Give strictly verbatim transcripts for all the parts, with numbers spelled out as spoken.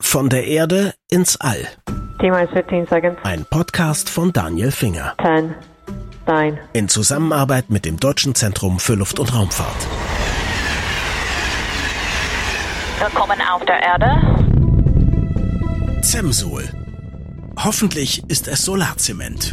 Von der Erde ins All. T-minus fifteen seconds. Ein Podcast von Daniel Finger. ten, nine. In Zusammenarbeit mit dem Deutschen Zentrum für Luft- und Raumfahrt. Willkommen auf der Erde. CEMSOL. Hoffentlich ist es Solarzement.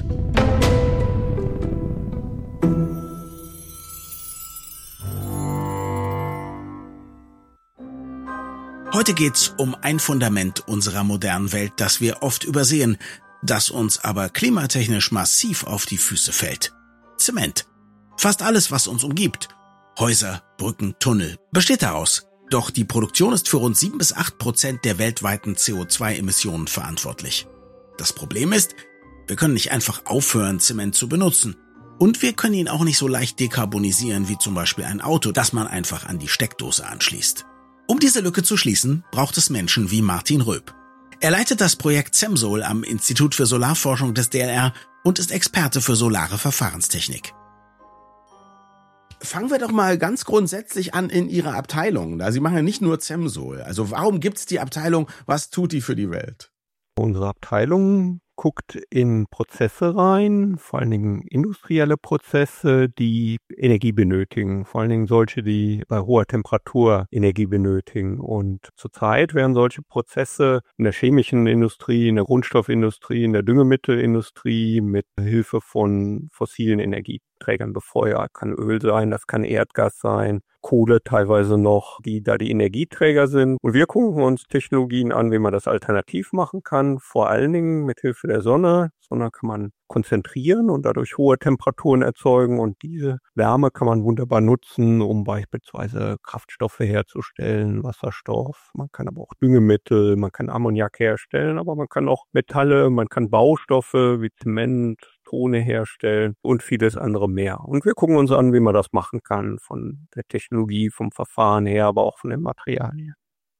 Heute geht's um ein Fundament unserer modernen Welt, das wir oft übersehen, das uns aber klimatechnisch massiv auf die Füße fällt. Zement. Fast alles, was uns umgibt, Häuser, Brücken, Tunnel, besteht daraus. Doch die Produktion ist für rund sieben bis acht Prozent der weltweiten C O zwei Emissionen verantwortlich. Das Problem ist, wir können nicht einfach aufhören, Zement zu benutzen. Und wir können ihn auch nicht so leicht dekarbonisieren wie zum Beispiel ein Auto, das man einfach an die Steckdose anschließt. Um diese Lücke zu schließen, braucht es Menschen wie Martin Röb. Er leitet das Projekt CEMSOL am Institut für Solarforschung des D L R und ist Experte für solare Verfahrenstechnik. Fangen wir doch mal ganz grundsätzlich an in Ihrer Abteilung. Sie machen ja nicht nur CEMSOL. Also warum gibt's die Abteilung? Was tut die für die Welt? Unsere Abteilung guckt in Prozesse rein, vor allen Dingen industrielle Prozesse, die Energie benötigen, vor allen Dingen solche, die bei hoher Temperatur Energie benötigen. Und zurzeit werden solche Prozesse in der chemischen Industrie, in der Grundstoffindustrie, in der Düngemittelindustrie mit Hilfe von fossilen Energieträgern befeuert. Kann Öl sein, das kann Erdgas sein, Kohle teilweise noch, die da die Energieträger sind. Und wir gucken uns Technologien an, wie man das alternativ machen kann, vor allen Dingen mit Hilfe der Sonne. Sonne kann man konzentrieren und dadurch hohe Temperaturen erzeugen, und diese Wärme kann man wunderbar nutzen, um beispielsweise Kraftstoffe herzustellen, Wasserstoff. Man kann aber auch Düngemittel, man kann Ammoniak herstellen, aber man kann auch Metalle, man kann Baustoffe wie Zement, Tone herstellen und vieles andere mehr. Und wir gucken uns an, wie man das machen kann, von der Technologie, vom Verfahren her, aber auch von den Materialien.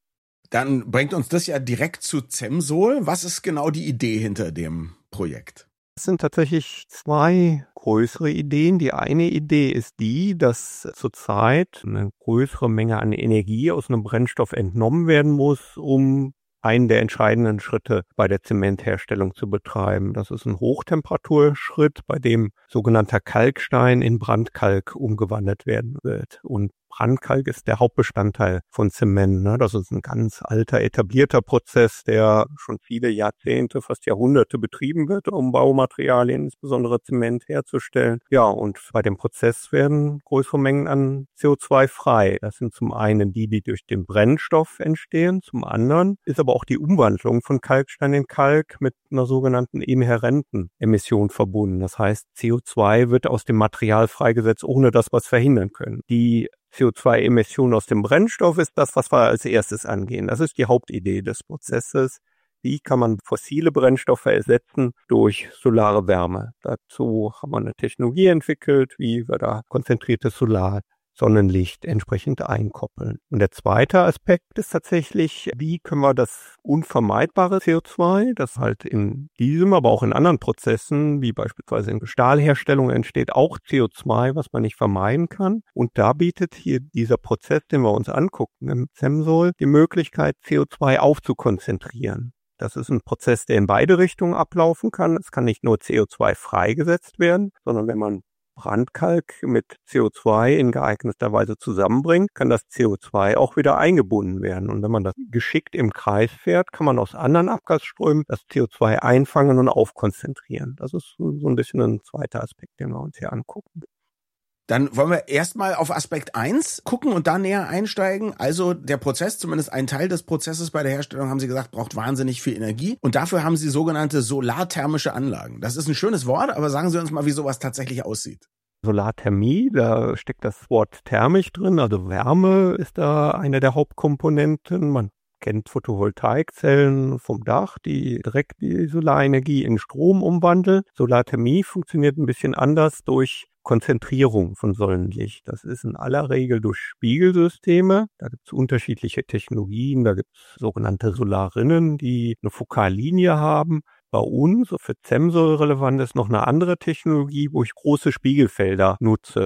Dann bringt uns das ja direkt zu CEMSOL. Was ist genau die Idee hinter dem Projekt? Es sind tatsächlich zwei größere Ideen. Die eine Idee ist die, dass zurzeit eine größere Menge an Energie aus einem Brennstoff entnommen werden muss, um einen der entscheidenden Schritte bei der Zementherstellung zu betreiben. Das ist ein Hochtemperaturschritt, bei dem sogenannter Kalkstein in Brandkalk umgewandelt werden wird. Und Brandkalk ist der Hauptbestandteil von Zement. Ne? Das ist ein ganz alter, etablierter Prozess, der schon viele Jahrzehnte, fast Jahrhunderte betrieben wird, um Baumaterialien, insbesondere Zement, herzustellen. Ja, und bei dem Prozess werden größere Mengen an C O zwei frei. Das sind zum einen die, die durch den Brennstoff entstehen. Zum anderen ist aber auch die Umwandlung von Kalkstein in Kalk mit einer sogenannten inhärenten Emission verbunden. Das heißt, C O zwei wird aus dem Material freigesetzt, ohne dass wir es verhindern können. Die C O zwei Emission aus dem Brennstoff ist das, was wir als erstes angehen. Das ist die Hauptidee des Prozesses. Wie kann man fossile Brennstoffe ersetzen durch solare Wärme? Dazu haben wir eine Technologie entwickelt, wie wir da konzentriertes Solar Sonnenlicht entsprechend einkoppeln. Und der zweite Aspekt ist tatsächlich, wie können wir das unvermeidbare C O zwei, das halt in diesem, aber auch in anderen Prozessen, wie beispielsweise in Stahlherstellung entsteht auch C O zwei, was man nicht vermeiden kann. Und da bietet hier dieser Prozess, den wir uns angucken im CEMSOL, die Möglichkeit, C O zwei aufzukonzentrieren. Das ist ein Prozess, der in beide Richtungen ablaufen kann. Es kann nicht nur C O zwei freigesetzt werden, sondern wenn man Brandkalk mit C O zwei in geeigneter Weise zusammenbringt, kann das C O zwei auch wieder eingebunden werden. Und wenn man das geschickt im Kreis fährt, kann man aus anderen Abgasströmen das C O zwei einfangen und aufkonzentrieren. Das ist so ein bisschen ein zweiter Aspekt, den wir uns hier angucken. Dann wollen wir erstmal auf Aspekt eins gucken und da näher einsteigen. Also der Prozess, zumindest ein Teil des Prozesses bei der Herstellung, haben Sie gesagt, braucht wahnsinnig viel Energie. Und dafür haben Sie sogenannte solarthermische Anlagen. Das ist ein schönes Wort, aber sagen Sie uns mal, wie sowas tatsächlich aussieht. Solarthermie, da steckt das Wort thermisch drin, also Wärme ist da eine der Hauptkomponenten. Man kennt Photovoltaikzellen vom Dach, die direkt die Solarenergie in Strom umwandeln. Solarthermie funktioniert ein bisschen anders durch Konzentrierung von Sonnenlicht. Das ist in aller Regel durch Spiegelsysteme. Da gibt es unterschiedliche Technologien. Da gibt es sogenannte Solarinnen, die eine Fokallinie haben. Bei uns, für CEMSOL relevant ist noch eine andere Technologie, wo ich große Spiegelfelder nutze. Das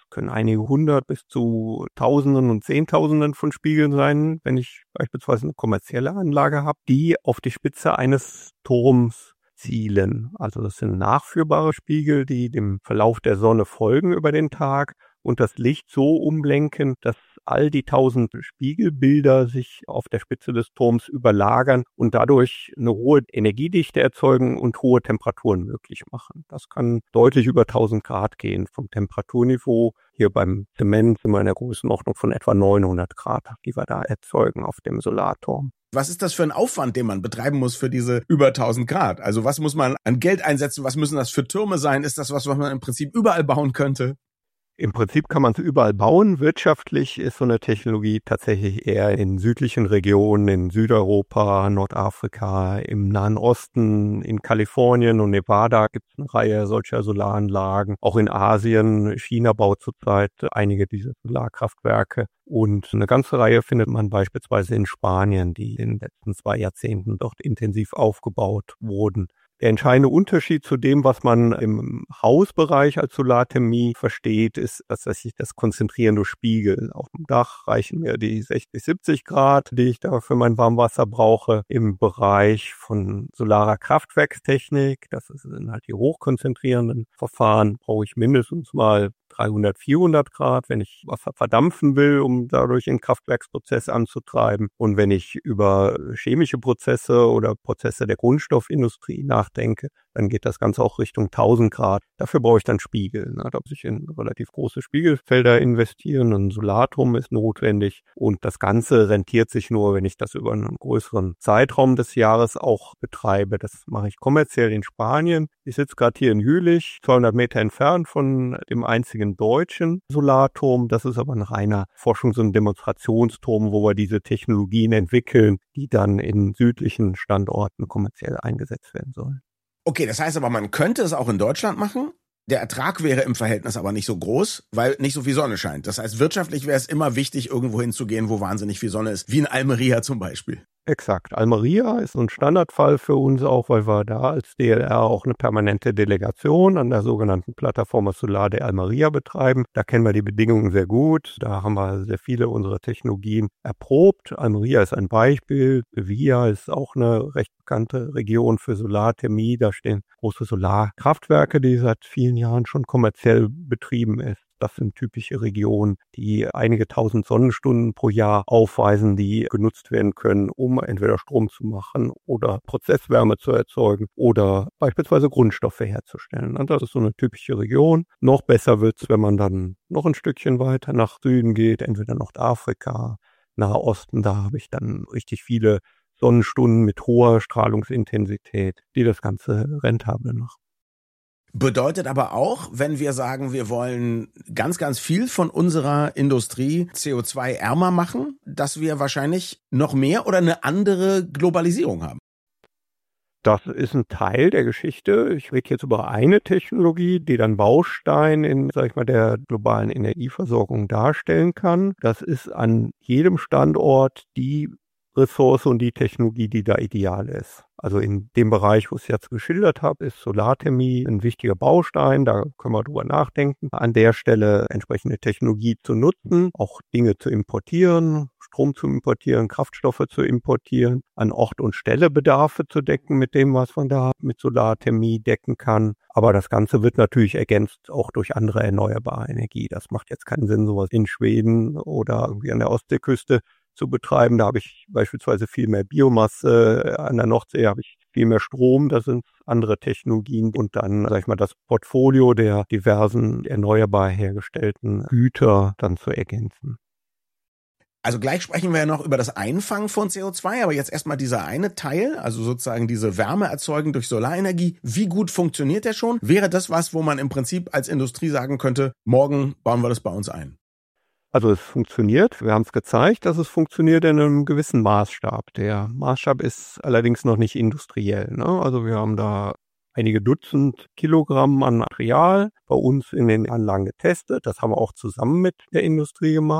können einige hundert bis zu Tausenden und Zehntausenden von Spiegeln sein, wenn ich beispielsweise eine kommerzielle Anlage habe, die auf die Spitze eines Turms zielen. Also das sind nachführbare Spiegel, die dem Verlauf der Sonne folgen über den Tag und das Licht so umlenken, dass all die tausend Spiegelbilder sich auf der Spitze des Turms überlagern und dadurch eine hohe Energiedichte erzeugen und hohe Temperaturen möglich machen. Das kann deutlich über tausend Grad gehen vom Temperaturniveau. Hier beim Zement sind wir in der Größenordnung von etwa neunhundert Grad, die wir da erzeugen auf dem Solarturm. Was ist das für ein Aufwand, den man betreiben muss für diese über tausend Grad? Also was muss man an Geld einsetzen? Was müssen das für Türme sein? Ist das was, was man im Prinzip überall bauen könnte? Im Prinzip kann man es überall bauen. Wirtschaftlich ist so eine Technologie tatsächlich eher in südlichen Regionen, in Südeuropa, Nordafrika, im Nahen Osten, in Kalifornien und Nevada gibt es eine Reihe solcher Solaranlagen. Auch in Asien, China baut zurzeit einige dieser Solarkraftwerke. Und eine ganze Reihe findet man beispielsweise in Spanien, die in den letzten zwei Jahrzehnten dort intensiv aufgebaut wurden. Der entscheidende Unterschied zu dem, was man im Hausbereich als Solarthermie versteht, ist tatsächlich das Konzentrieren durch Spiegel. Auf dem Dach reichen mir die sechzig, siebzig Grad, die ich da für mein Warmwasser brauche. Im Bereich von solarer Kraftwerkstechnik, das sind halt die hochkonzentrierenden Verfahren, brauche ich mindestens mal dreihundert, vierhundert Grad, wenn ich Wasser verdampfen will, um dadurch den Kraftwerksprozess anzutreiben. Und wenn ich über chemische Prozesse oder Prozesse der Grundstoffindustrie nachdenke, dann geht das Ganze auch Richtung tausend Grad. Dafür brauche ich dann Spiegel. Ne? Da muss ich in relativ große Spiegelfelder investieren. Ein Solarturm ist notwendig. Und das Ganze rentiert sich nur, wenn ich das über einen größeren Zeitraum des Jahres auch betreibe. Das mache ich kommerziell in Spanien. Ich sitze gerade hier in Jülich, zweihundert Meter entfernt von dem einzigen deutschen Solarturm. Das ist aber ein reiner Forschungs- und Demonstrationsturm, wo wir diese Technologien entwickeln, die dann in südlichen Standorten kommerziell eingesetzt werden sollen. Okay, das heißt aber, man könnte es auch in Deutschland machen. Der Ertrag wäre im Verhältnis aber nicht so groß, weil nicht so viel Sonne scheint. Das heißt, wirtschaftlich wäre es immer wichtig, irgendwo hinzugehen, wo wahnsinnig viel Sonne ist, wie in Almería zum Beispiel. Exakt. Almería ist ein Standardfall für uns auch, weil wir da als D L R auch eine permanente Delegation an der sogenannten Plataforma Solar de Almería betreiben. Da kennen wir die Bedingungen sehr gut. Da haben wir sehr viele unserer Technologien erprobt. Almería ist ein Beispiel. Sevilla ist auch eine recht bekannte Region für Solarthermie. Da stehen große Solarkraftwerke, die seit vielen Jahren schon kommerziell betrieben ist. Das sind typische Regionen, die einige tausend Sonnenstunden pro Jahr aufweisen, die genutzt werden können, um entweder Strom zu machen oder Prozesswärme zu erzeugen oder beispielsweise Grundstoffe herzustellen. Und das ist so eine typische Region. Noch besser wird's, wenn man dann noch ein Stückchen weiter nach Süden geht, entweder Nordafrika, Nahe Osten. Da habe ich dann richtig viele Sonnenstunden mit hoher Strahlungsintensität, die das Ganze rentabel machen. Bedeutet aber auch, wenn wir sagen, wir wollen ganz, ganz viel von unserer Industrie C O zwei ärmer machen, dass wir wahrscheinlich noch mehr oder eine andere Globalisierung haben. Das ist ein Teil der Geschichte. Ich rede jetzt über eine Technologie, die dann Baustein in, sag ich mal, der globalen Energieversorgung darstellen kann. Das ist an jedem Standort die Ressource und die Technologie, die da ideal ist. Also in dem Bereich, wo ich es jetzt geschildert habe, ist Solarthermie ein wichtiger Baustein. Da können wir drüber nachdenken, an der Stelle entsprechende Technologie zu nutzen, auch Dinge zu importieren, Strom zu importieren, Kraftstoffe zu importieren, an Ort und Stelle Bedarfe zu decken mit dem, was man da mit Solarthermie decken kann. Aber das Ganze wird natürlich ergänzt auch durch andere erneuerbare Energie. Das macht jetzt keinen Sinn, sowas in Schweden oder irgendwie an der Ostseeküste zu betreiben. Da habe ich beispielsweise viel mehr Biomasse, an der Nordsee habe ich viel mehr Strom, das sind andere Technologien und dann, sag ich mal, das Portfolio der diversen erneuerbar hergestellten Güter dann zu ergänzen. Also gleich sprechen wir ja noch über das Einfangen von C O zwei, aber jetzt erstmal dieser eine Teil, also sozusagen diese Wärme erzeugen durch Solarenergie. Wie gut funktioniert der schon? Wäre das was, wo man im Prinzip als Industrie sagen könnte, morgen bauen wir das bei uns ein? Also es funktioniert. Wir haben es gezeigt, dass es funktioniert in einem gewissen Maßstab. Der Maßstab ist allerdings noch nicht industriell. Ne? Also wir haben da einige Dutzend Kilogramm an Material bei uns in den Anlagen getestet. Das haben wir auch zusammen mit der Industrie gemacht.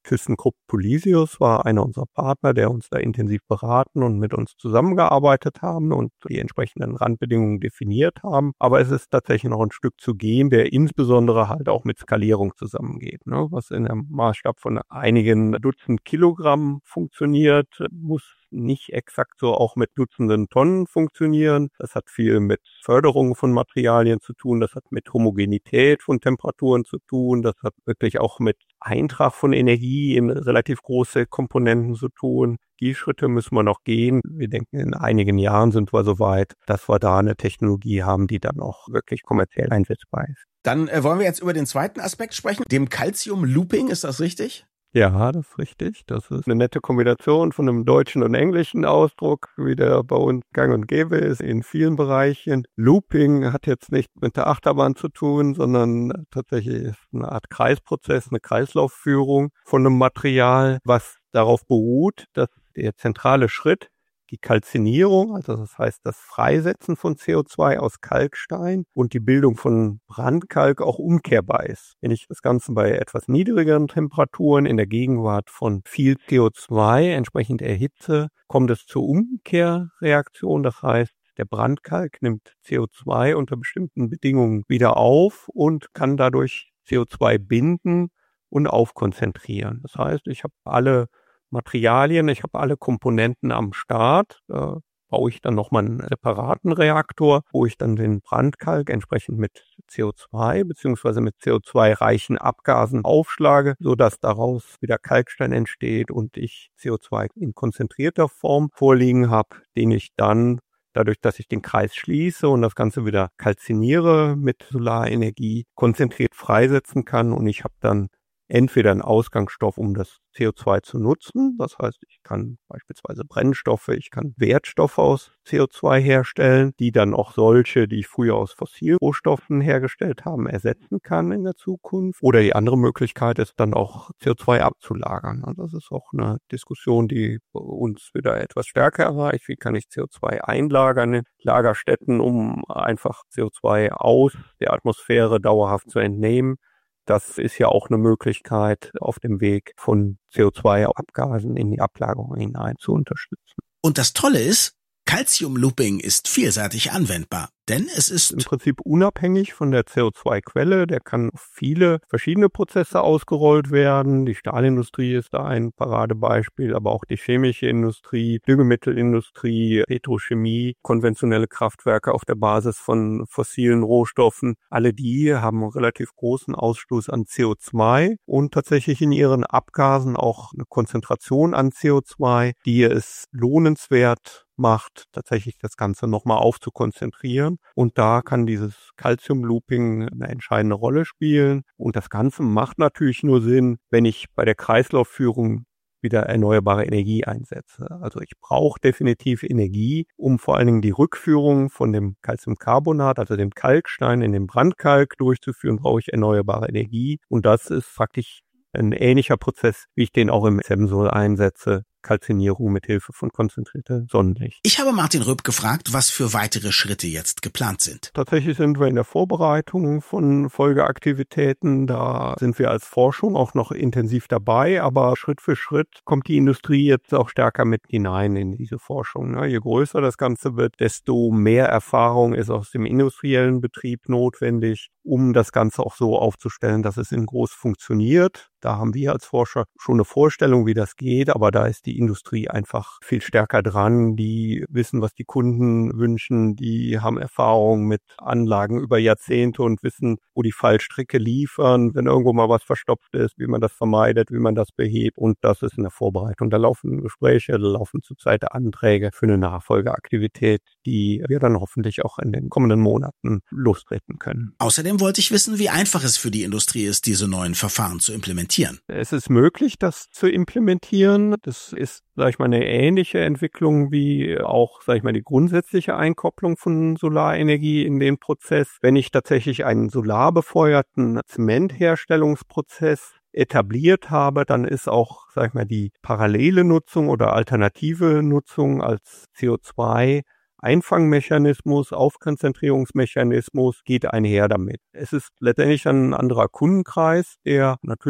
ThyssenKrupp Polysius war einer unserer Partner, der uns da intensiv beraten und mit uns zusammengearbeitet haben und die entsprechenden Randbedingungen definiert haben. Aber es ist tatsächlich noch ein Stück zu gehen, der insbesondere halt auch mit Skalierung zusammengeht, ne? Was in einem Maßstab von einigen Dutzend Kilogramm funktioniert, muss nicht exakt so auch mit Dutzenden Tonnen funktionieren. Das hat viel mit Förderung von Materialien zu tun, das hat mit Homogenität von Temperaturen zu tun, das hat wirklich auch mit Eintrag von Energie in relativ große Komponenten zu tun. Die Schritte müssen wir noch gehen. Wir denken, in einigen Jahren sind wir so weit, dass wir da eine Technologie haben, die dann auch wirklich kommerziell einsetzbar ist. Dann äh, wollen wir jetzt über den zweiten Aspekt sprechen, dem Calcium-Looping, ist das richtig? Ja, das ist richtig. Das ist eine nette Kombination von einem deutschen und englischen Ausdruck, wie der bei uns gang und gäbe ist in vielen Bereichen. Looping hat jetzt nicht mit der Achterbahn zu tun, sondern tatsächlich ist eine Art Kreisprozess, eine Kreislaufführung von einem Material, was darauf beruht, dass der zentrale Schritt, die Kalzinierung, also das heißt das Freisetzen von C O zwei aus Kalkstein und die Bildung von Brandkalk auch umkehrbar ist. Wenn ich das Ganze bei etwas niedrigeren Temperaturen in der Gegenwart von viel C O zwei entsprechend erhitze, kommt es zur Umkehrreaktion. Das heißt, der Brandkalk nimmt C O zwei unter bestimmten Bedingungen wieder auf und kann dadurch C O zwei binden und aufkonzentrieren. Das heißt, ich habe alle Materialien, ich habe alle Komponenten am Start, da baue ich dann nochmal einen separaten Reaktor, wo ich dann den Brandkalk entsprechend mit C O zwei beziehungsweise mit C O zwei-reichen Abgasen aufschlage, sodass daraus wieder Kalkstein entsteht und ich C O zwei in konzentrierter Form vorliegen habe, den ich dann dadurch, dass ich den Kreis schließe und das Ganze wieder kalziniere mit Solarenergie, konzentriert freisetzen kann und ich habe dann entweder einen Ausgangsstoff, um das C O zwei zu nutzen. Das heißt, ich kann beispielsweise Brennstoffe, ich kann Wertstoffe aus C O zwei herstellen, die dann auch solche, die ich früher aus Fossilrohstoffen hergestellt haben, ersetzen kann in der Zukunft. Oder die andere Möglichkeit ist dann auch C O zwei abzulagern. Und das ist auch eine Diskussion, die bei uns wieder etwas stärker erreicht. Wie kann ich C O zwei einlagern in Lagerstätten, um einfach C O zwei aus der Atmosphäre dauerhaft zu entnehmen? Das ist ja auch eine Möglichkeit, auf dem Weg von C O zwei-Abgasen in die Ablagerung hinein zu unterstützen. Und das Tolle ist, Calcium-Looping ist vielseitig anwendbar, denn es ist im Prinzip unabhängig von der C O zwei-Quelle. Der kann auf viele verschiedene Prozesse ausgerollt werden. Die Stahlindustrie ist da ein Paradebeispiel, aber auch die chemische Industrie, Düngemittelindustrie, Petrochemie, konventionelle Kraftwerke auf der Basis von fossilen Rohstoffen. Alle die haben einen relativ großen Ausstoß an C O zwei und tatsächlich in ihren Abgasen auch eine Konzentration an C O zwei, die es lohnenswert macht, tatsächlich das Ganze nochmal aufzukonzentrieren. Und da kann dieses Calcium-Looping eine entscheidende Rolle spielen. Und das Ganze macht natürlich nur Sinn, wenn ich bei der Kreislaufführung wieder erneuerbare Energie einsetze. Also ich brauche definitiv Energie, um vor allen Dingen die Rückführung von dem Calciumcarbonat, also dem Kalkstein in den Brandkalk durchzuführen, brauche ich erneuerbare Energie. Und das ist praktisch ein ähnlicher Prozess, wie ich den auch im CEMSOL einsetze. Kalzinierung mit Hilfe von konzentriertem Sonnenlicht. Ich habe Martin Röb gefragt, was für weitere Schritte jetzt geplant sind. Tatsächlich sind wir in der Vorbereitung von Folgeaktivitäten. Da sind wir als Forschung auch noch intensiv dabei, aber Schritt für Schritt kommt die Industrie jetzt auch stärker mit hinein in diese Forschung. Je größer das Ganze wird, desto mehr Erfahrung ist aus dem industriellen Betrieb notwendig, um das Ganze auch so aufzustellen, dass es in groß funktioniert. Da haben wir als Forscher schon eine Vorstellung, wie das geht, aber da ist die Industrie einfach viel stärker dran. Die wissen, was die Kunden wünschen, die haben Erfahrung mit Anlagen über Jahrzehnte und wissen, wo die Fallstricke liefern, wenn irgendwo mal was verstopft ist, wie man das vermeidet, wie man das behebt, und das ist in der Vorbereitung. Da laufen Gespräche, da laufen zurzeit Anträge für eine Nachfolgeaktivität, die wir dann hoffentlich auch in den kommenden Monaten lostreten können. Außerdem wollte ich wissen, wie einfach es für die Industrie ist, diese neuen Verfahren zu implementieren. Es ist möglich, das zu implementieren. Das ist, sag ich mal, eine ähnliche Entwicklung wie auch, sag ich mal, die grundsätzliche Einkopplung von Solarenergie in den Prozess. Wenn ich tatsächlich einen solarbefeuerten Zementherstellungsprozess etabliert habe, dann ist auch, sag ich mal, die parallele Nutzung oder alternative Nutzung als C O zwei Einfangmechanismus, Aufkonzentrierungsmechanismus geht einher damit. Es ist letztendlich ein anderer Kundenkreis, der natürlich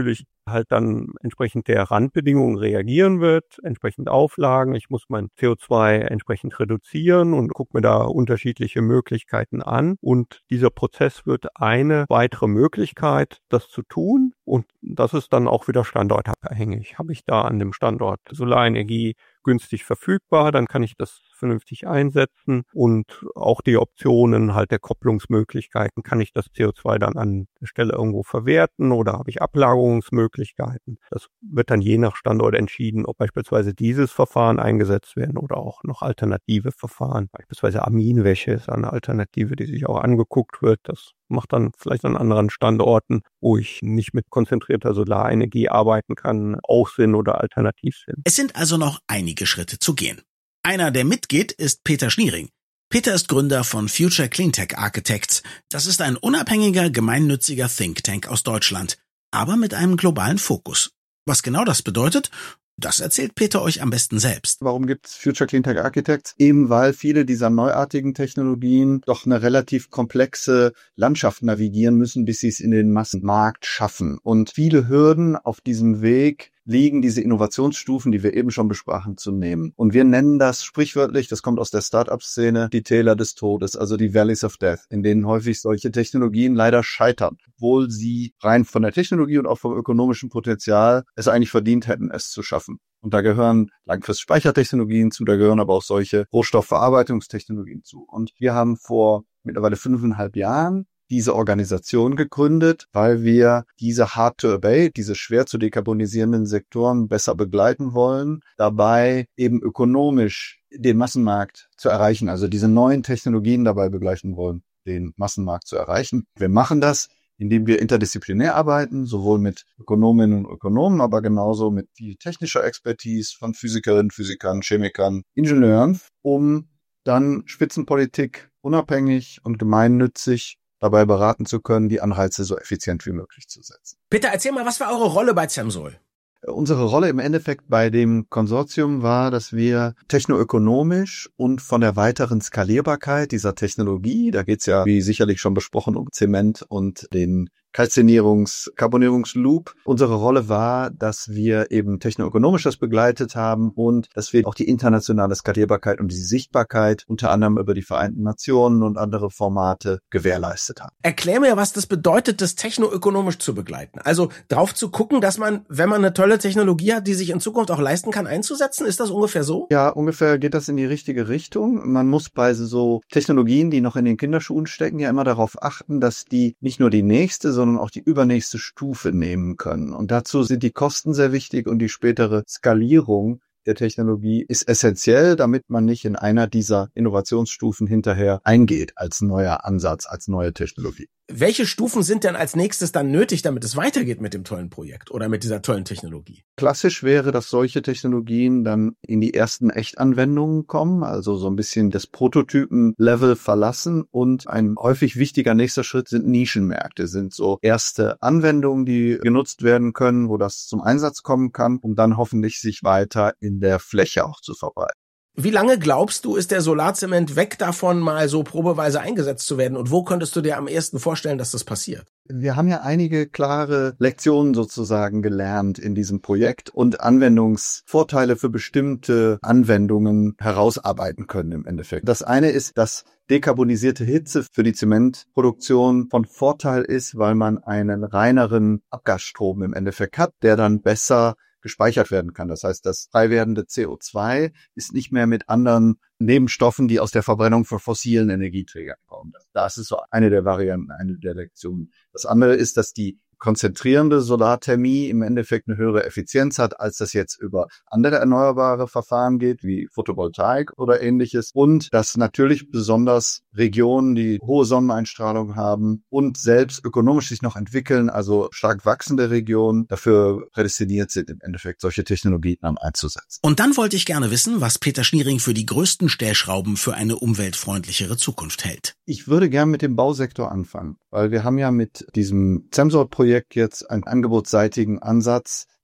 halt dann entsprechend der Randbedingungen reagieren wird, entsprechend Auflagen. Ich muss mein C O zwei entsprechend reduzieren und gucke mir da unterschiedliche Möglichkeiten an. Und dieser Prozess wird eine weitere Möglichkeit, das zu tun. Und das ist dann auch wieder standortabhängig. Habe ich da an dem Standort Solarenergie günstig verfügbar, dann kann ich das vernünftig einsetzen und auch die Optionen halt der Kopplungsmöglichkeiten, kann ich das C O zwei dann an der Stelle irgendwo verwerten oder habe ich Ablagerungsmöglichkeiten. Das wird dann je nach Standort entschieden, ob beispielsweise dieses Verfahren eingesetzt werden oder auch noch alternative Verfahren. Beispielsweise Aminwäsche ist eine Alternative, die sich auch angeguckt wird. Das macht dann vielleicht an anderen Standorten, wo ich nicht mit konzentrierter Solarenergie arbeiten kann, auch Sinn oder alternativ Sinn. Es sind also noch einige Schritte zu gehen. Einer, der mitgeht, ist Peter Schniering. Peter ist Gründer von Future Cleantech Architects. Das ist ein unabhängiger, gemeinnütziger Think Tank aus Deutschland, aber mit einem globalen Fokus. Was genau das bedeutet, das erzählt Peter euch am besten selbst. Warum gibt es Future Cleantech Architects? Eben weil viele dieser neuartigen Technologien doch eine relativ komplexe Landschaft navigieren müssen, bis sie es in den Massenmarkt schaffen. Und viele Hürden auf diesem Weg liegen, diese Innovationsstufen, die wir eben schon besprachen, zu nehmen. Und wir nennen das sprichwörtlich, das kommt aus der Start-up-Szene, die Täler des Todes, also die Valleys of Death, in denen häufig solche Technologien leider scheitern, obwohl sie rein von der Technologie und auch vom ökonomischen Potenzial es eigentlich verdient hätten, es zu schaffen. Und da gehören Langfrist-Speichertechnologien zu, da gehören aber auch solche Rohstoffverarbeitungstechnologien zu. Und wir haben vor mittlerweile fünfeinhalb Jahren diese Organisation gegründet, weil wir diese Hard-to-Abate, diese schwer zu dekarbonisierenden Sektoren besser begleiten wollen, dabei eben ökonomisch den Massenmarkt zu erreichen, also diese neuen Technologien dabei begleiten wollen, den Massenmarkt zu erreichen. Wir machen das, indem wir interdisziplinär arbeiten, sowohl mit Ökonominnen und Ökonomen, aber genauso mit viel technischer Expertise von Physikerinnen, Physikern, Chemikern, Ingenieuren, um dann Spitzenpolitik unabhängig und gemeinnützig dabei beraten zu können, die Anreize so effizient wie möglich zu setzen. Peter, erzähl mal, was war eure Rolle bei CEMSOL? Unsere Rolle im Endeffekt bei dem Konsortium war, dass wir technoökonomisch und von der weiteren Skalierbarkeit dieser Technologie, da geht's ja, wie sicherlich schon besprochen, um Zement und den Kalzinierungs-, Carbonierungsloop. Unsere Rolle war, dass wir eben technoökonomisch das begleitet haben und dass wir auch die internationale Skalierbarkeit und die Sichtbarkeit unter anderem über die Vereinten Nationen und andere Formate gewährleistet haben. Erklär mir, was das bedeutet, das technoökonomisch zu begleiten. Also drauf zu gucken, dass man, wenn man eine tolle Technologie hat, die sich in Zukunft auch leisten kann, einzusetzen. Ist das ungefähr so? Ja, ungefähr geht das in die richtige Richtung. Man muss bei so Technologien, die noch in den Kinderschuhen stecken, ja immer darauf achten, dass die nicht nur die nächste, sondern auch die übernächste Stufe nehmen können. Und dazu sind die Kosten sehr wichtig und die spätere Skalierung der Technologie ist essentiell, damit man nicht in einer dieser Innovationsstufen hinterher eingeht als neuer Ansatz, als neue Technologie. Welche Stufen sind denn als nächstes dann nötig, damit es weitergeht mit dem tollen Projekt oder mit dieser tollen Technologie? Klassisch wäre, dass solche Technologien dann in die ersten Echtanwendungen kommen, also so ein bisschen das Prototypen-Level verlassen. Und ein häufig wichtiger nächster Schritt sind Nischenmärkte, sind so erste Anwendungen, die genutzt werden können, wo das zum Einsatz kommen kann, um dann hoffentlich sich weiter in der Fläche auch zu verbreiten. Wie lange glaubst du, ist der Solarzement weg davon, mal so probeweise eingesetzt zu werden? Und wo könntest du dir am ehesten vorstellen, dass das passiert? Wir haben ja einige klare Lektionen sozusagen gelernt in diesem Projekt und Anwendungsvorteile für bestimmte Anwendungen herausarbeiten können im Endeffekt. Das eine ist, dass dekarbonisierte Hitze für die Zementproduktion von Vorteil ist, weil man einen reineren Abgasstrom im Endeffekt hat, der dann besser gespeichert werden kann. Das heißt, das frei werdende C O zwei ist nicht mehr mit anderen Nebenstoffen, die aus der Verbrennung von fossilen Energieträgern kommen. Das ist so eine der Varianten, eine der Lektionen. Das andere ist, dass die konzentrierende Solarthermie im Endeffekt eine höhere Effizienz hat, als das jetzt über andere erneuerbare Verfahren geht, wie Photovoltaik oder ähnliches. Und dass natürlich besonders Regionen, die hohe Sonneneinstrahlung haben und selbst ökonomisch sich noch entwickeln, also stark wachsende Regionen, dafür prädestiniert sind, im Endeffekt solche Technologien dann einzusetzen. Und dann wollte ich gerne wissen, was Peter Schniering für die größten Stellschrauben für eine umweltfreundlichere Zukunft hält. Ich würde gern mit dem Bausektor anfangen, weil wir haben ja mit diesem CEMSOL-Projekt jetzt einen angebotsseitigen Ansatz,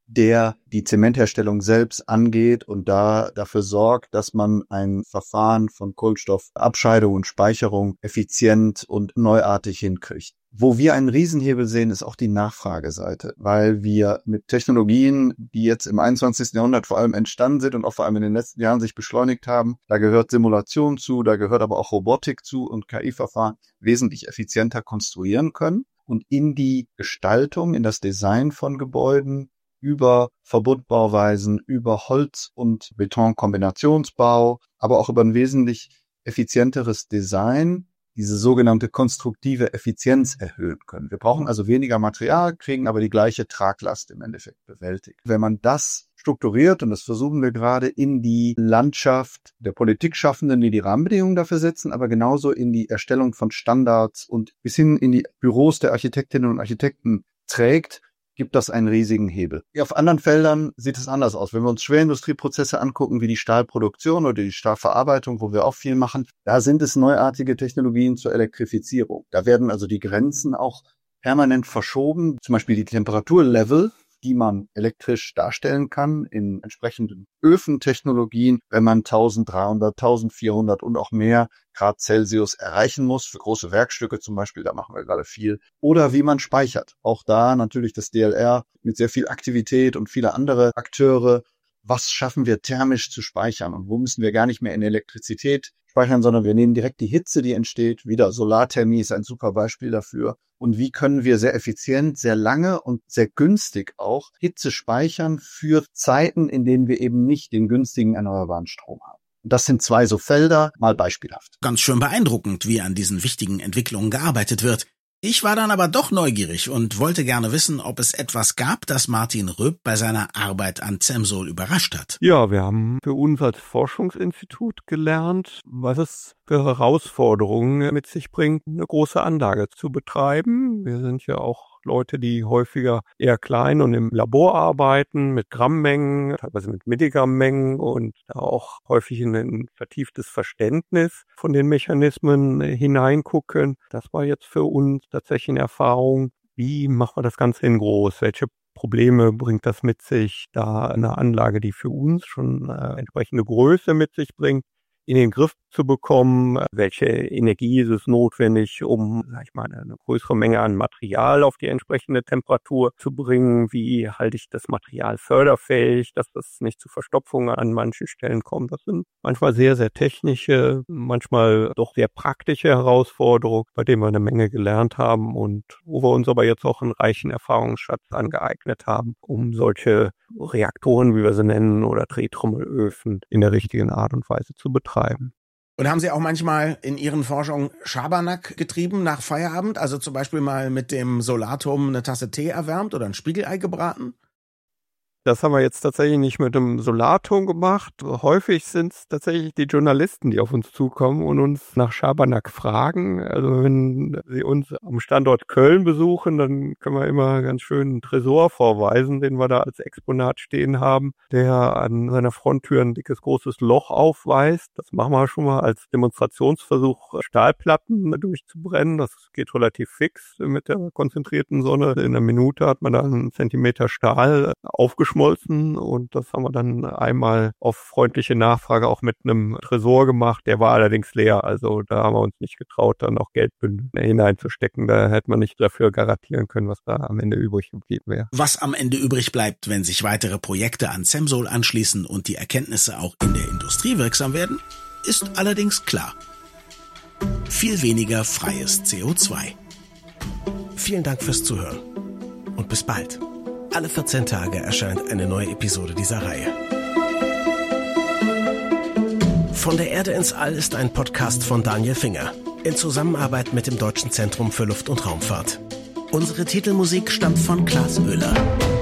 der die Zementherstellung selbst angeht und da dafür sorgt, dass man ein Verfahren von Kohlenstoffabscheidung und Speicherung effizient und neuartig hinkriegt. Wo wir einen Riesenhebel sehen, ist auch die Nachfrageseite, weil wir mit Technologien, die jetzt im einundzwanzigsten Jahrhundert vor allem entstanden sind und auch vor allem in den letzten Jahren sich beschleunigt haben, da gehört Simulation zu, da gehört aber auch Robotik zu und K I-Verfahren wesentlich effizienter konstruieren können und in die Gestaltung, in das Design von Gebäuden über Verbundbauweisen, über Holz- und Betonkombinationsbau, aber auch über ein wesentlich effizienteres Design diese sogenannte konstruktive Effizienz erhöhen können. Wir brauchen also weniger Material, kriegen aber die gleiche Traglast im Endeffekt bewältigt. Wenn man das strukturiert, und das versuchen wir gerade, in die Landschaft der Politikschaffenden, die die Rahmenbedingungen dafür setzen, aber genauso in die Erstellung von Standards und bis hin in die Büros der Architektinnen und Architekten trägt, gibt das einen riesigen Hebel. Auf anderen Feldern sieht es anders aus. Wenn wir uns Schwerindustrieprozesse angucken, wie die Stahlproduktion oder die Stahlverarbeitung, wo wir auch viel machen, da sind es neuartige Technologien zur Elektrifizierung. Da werden also die Grenzen auch permanent verschoben. Zum Beispiel die Temperaturlevel, die man elektrisch darstellen kann in entsprechenden Öfentechnologien, wenn man eintausenddreihundert, eintausendvierhundert und auch mehr Grad Celsius erreichen muss, für große Werkstücke zum Beispiel, da machen wir gerade viel. Oder wie man speichert. Auch da natürlich das D L R mit sehr viel Aktivität und viele andere Akteure. Was schaffen wir thermisch zu speichern und wo müssen wir gar nicht mehr in Elektrizität speichern, sondern wir nehmen direkt die Hitze, die entsteht. Wieder Solarthermie ist ein super Beispiel dafür. Und wie können wir sehr effizient, sehr lange und sehr günstig auch Hitze speichern für Zeiten, in denen wir eben nicht den günstigen erneuerbaren Strom haben. Und das sind zwei so Felder, mal beispielhaft. Ganz schön beeindruckend, wie an diesen wichtigen Entwicklungen gearbeitet wird. Ich war dann aber doch neugierig und wollte gerne wissen, ob es etwas gab, das Martin Röb bei seiner Arbeit an CEMSOL überrascht hat. Ja, wir haben für uns als Forschungsinstitut gelernt, was es für Herausforderungen mit sich bringt, eine große Anlage zu betreiben. Wir sind ja auch Leute, die häufiger eher klein und im Labor arbeiten, mit Grammmengen, teilweise mit Milligrammmengen und auch häufig in ein vertieftes Verständnis von den Mechanismen hineingucken. Das war jetzt für uns tatsächlich eine Erfahrung. Wie machen wir das Ganze in groß? Welche Probleme bringt das mit sich, da eine Anlage, die für uns schon äh, entsprechende Größe mit sich bringt, in den Griff zu bekommen? Welche Energie ist es notwendig, um, sag ich mal, eine größere Menge an Material auf die entsprechende Temperatur zu bringen? Wie halte ich das Material förderfähig, dass das nicht zu Verstopfungen an manchen Stellen kommt? Das sind manchmal sehr, sehr technische, manchmal doch sehr praktische Herausforderungen, bei denen wir eine Menge gelernt haben und wo wir uns aber jetzt auch einen reichen Erfahrungsschatz angeeignet haben, um solche Reaktoren, wie wir sie nennen, oder Drehtrommelöfen in der richtigen Art und Weise zu betreiben. Und haben Sie auch manchmal in Ihren Forschungen Schabernack getrieben nach Feierabend? Also zum Beispiel mal mit dem Solarturm eine Tasse Tee erwärmt oder ein Spiegelei gebraten? Das haben wir jetzt tatsächlich nicht mit dem Solarturm gemacht. Häufig sind es tatsächlich die Journalisten, die auf uns zukommen und uns nach Schabernack fragen. Also wenn sie uns am Standort Köln besuchen, dann können wir immer ganz schön einen Tresor vorweisen, den wir da als Exponat stehen haben, der an seiner Fronttür ein dickes, großes Loch aufweist. Das machen wir schon mal als Demonstrationsversuch, Stahlplatten durchzubrennen. Das geht relativ fix mit der konzentrierten Sonne. In einer Minute hat man da einen Zentimeter Stahl aufgeschmolzen. Und das haben wir dann einmal auf freundliche Nachfrage auch mit einem Tresor gemacht. Der war allerdings leer, also da haben wir uns nicht getraut, dann noch Geldbündel hineinzustecken. Da hätte man nicht dafür garantieren können, was da am Ende übrig geblieben wäre. Was am Ende übrig bleibt, wenn sich weitere Projekte an CEMSOL anschließen und die Erkenntnisse auch in der Industrie wirksam werden, ist allerdings klar. Viel weniger freies C O zwei. Vielen Dank fürs Zuhören und bis bald. Alle vierzehn Tage erscheint eine neue Episode dieser Reihe. Von der Erde ins All ist ein Podcast von Daniel Finger in Zusammenarbeit mit dem Deutschen Zentrum für Luft- und Raumfahrt. Unsere Titelmusik stammt von Klaas Oehler.